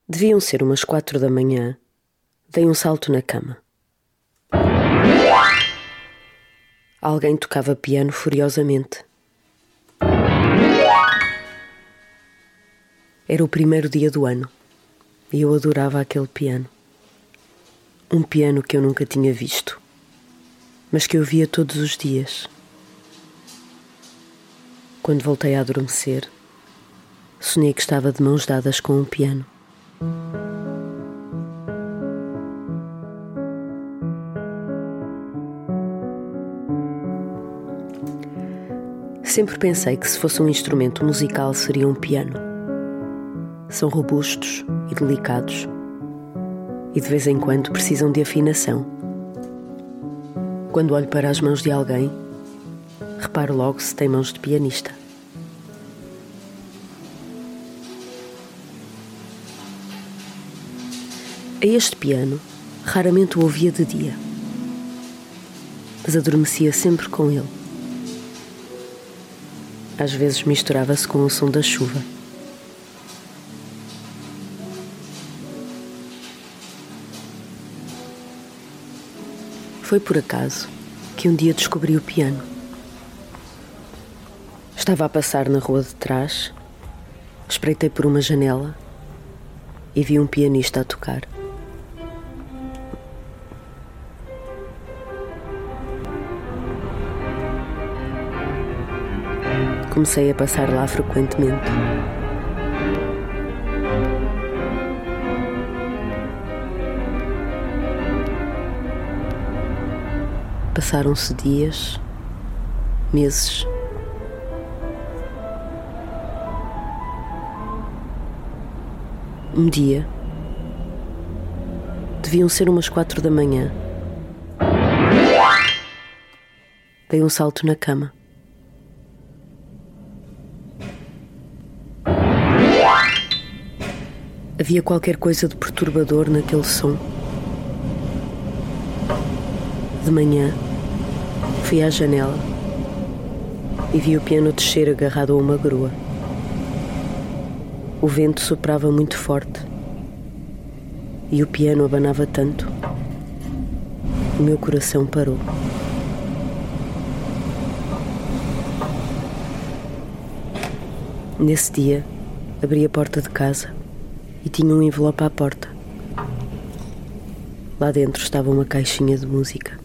Deviam ser umas 4 da manhã. Dei um salto na cama. Alguém tocava piano furiosamente. Era o primeiro dia do ano e eu adorava aquele piano. Um piano que eu nunca tinha visto, mas que eu via todos os dias. Quando voltei a adormecer, sonhei que estava de mãos dadas com um piano. Sempre pensei que se fosse um instrumento musical seria um piano. São robustos e delicados e de vez em quando precisam de afinação. Quando olho para as mãos de alguém, reparo logo se tem mãos de pianista. A este piano, raramente o ouvia de dia, mas adormecia sempre com ele. Às vezes misturava-se com o som da chuva. Foi por acaso que um dia descobri o piano. Estava a passar na rua de trás, espreitei por uma janela e vi um pianista a tocar. Comecei a passar lá frequentemente. Passaram-se dias, meses. Um dia, deviam ser umas 4 da manhã, dei um salto na cama. Havia qualquer coisa de perturbador naquele som. De manhã, fui à janela e vi o piano descer agarrado a uma grua. O vento soprava muito forte e o piano abanava tanto. O meu coração parou. Nesse dia, abri a porta de casa e tinha um envelope à porta. Lá dentro estava uma caixinha de música.